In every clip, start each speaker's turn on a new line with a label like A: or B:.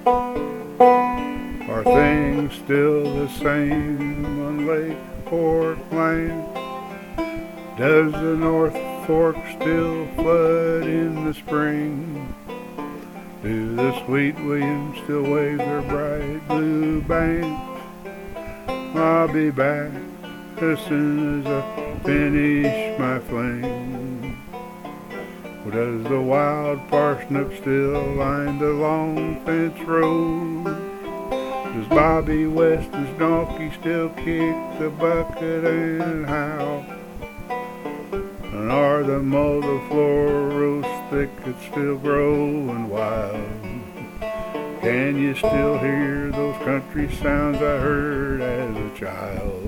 A: Are things still the same on Lake Fork land? Does the North Fork still flood in the spring? Do the Sweet Williams still wave their bright blue banks? I'll be back as soon as I finish my fling. Well, does the wild parsnip still line the long fence road? Does Bobby Weston's donkey still kick the bucket and howl? And are the multiflora rose thickets still growing wild? Can you still hear those country sounds I heard as a child?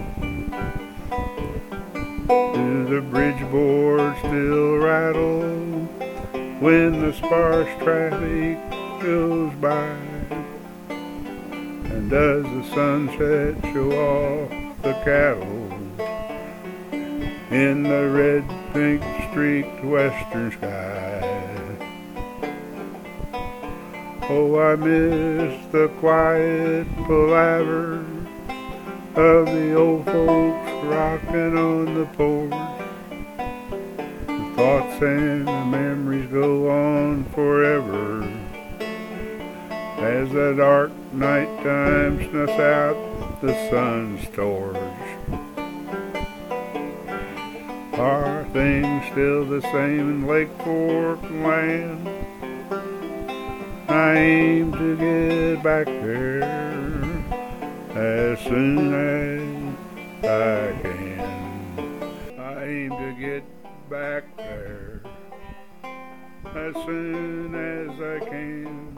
A: Do the bridge boards still rattle when the sparse traffic goes by? And does the sunset show off the cattle in the red, pink streaked western sky? Oh, I miss the quiet palaver of the old folks rocking on the porch. The thoughts and the memories go on forever as the dark nighttime snuffs out the sun's torch. Are things still the same in Lake Fork land? I aim to get back there as soon as I can. I aim to get back there as soon as I can.